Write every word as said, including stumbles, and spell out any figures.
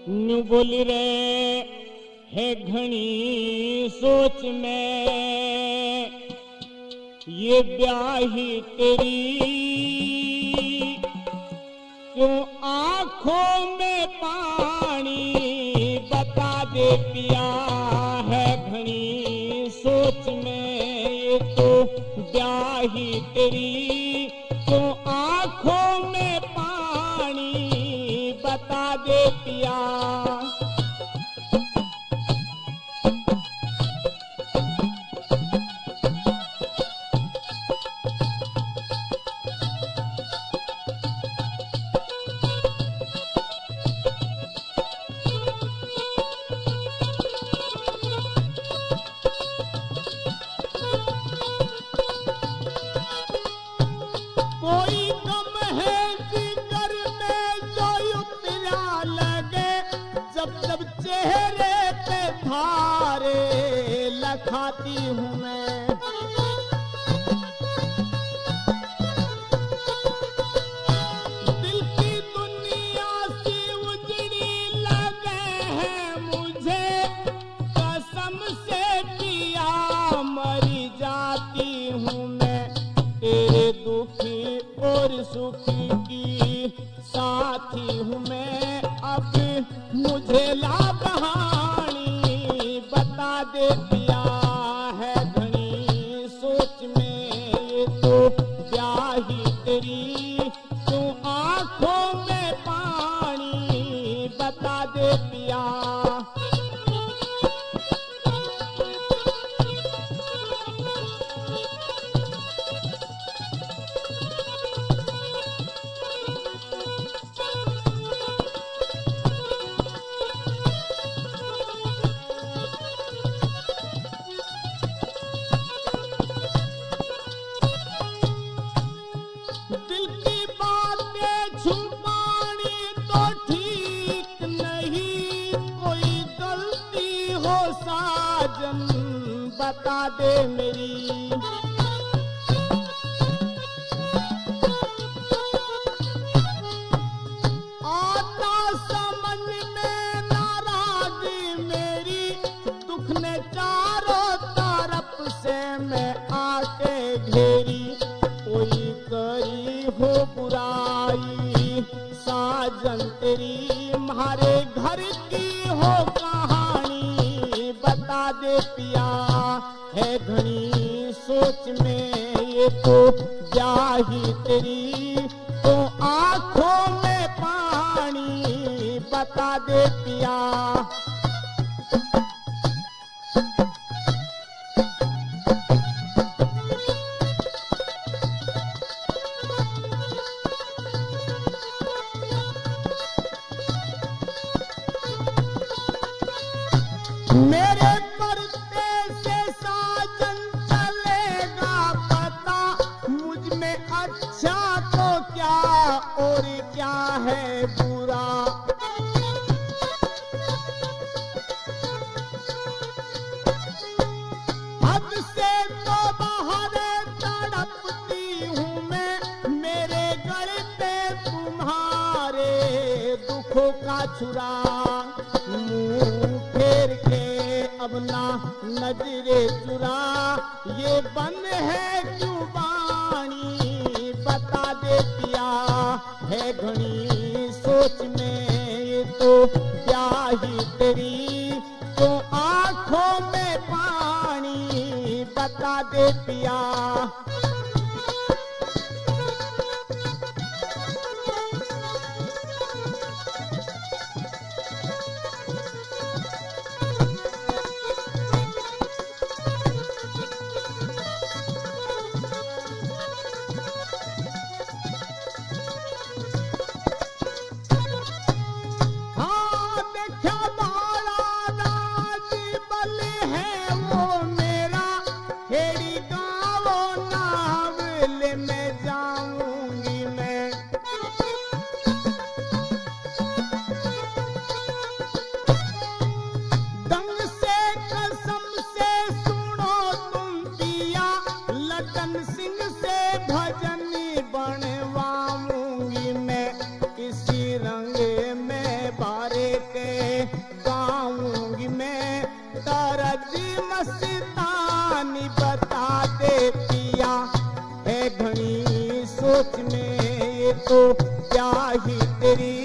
New बोल रे है घनी सोच में ये ब्याही तेरी क्यों आंखों में पानी बता दे पिया है घनी सोच में ये तो ब्याही तेरी क्यों आंखों में पानी बता दे पिया। चेहरे पे धारे लखाती हूँ मैं, दिल की दुनिया सी उजड़ी लगे है मुझे कसम से पिया मरी जाती हूँ मैं, तेरे दुखी और सुखी की साथी हूँ मैं। अब मुझे ला कहानी बता दे पिया है घनी सोच में ये तो ब्याही तेरी तू आंखों में पानी बता दे पिया। दिल की बातें छुपानी तो ठीक नहीं, कोई गलती हो साजन बता दे मेरी। आता समझ में नाराजगी मेरी, दुख ने चारों तरफ से मैं आके घेरी, कोई करी हो बुराई साजन तेरी म्हारे घर की हो कहानी बता दे पिया है घनी सोच में ये तो ब्याही तेरी तो आंखों में पानी बता दे पिया। मेरे पर्दे से साजन चलेगा पता, मुझ में अच्छा तो क्या और क्या है बुरा। हद से तो बाहर तड़पती हूँ मैं, मेरे गले पे तुम्हारे दुखों का छुरा। मुंह फेर के अब ना नजरे चुरा, ये बंद है क्यों बानी बता दे पिया है घनी सोच में ये तो ब्याही तेरी तो आंखों में पानी बता दे पिया। खेड़ी गाँव ना सोच में ये तो क्या ही तेरी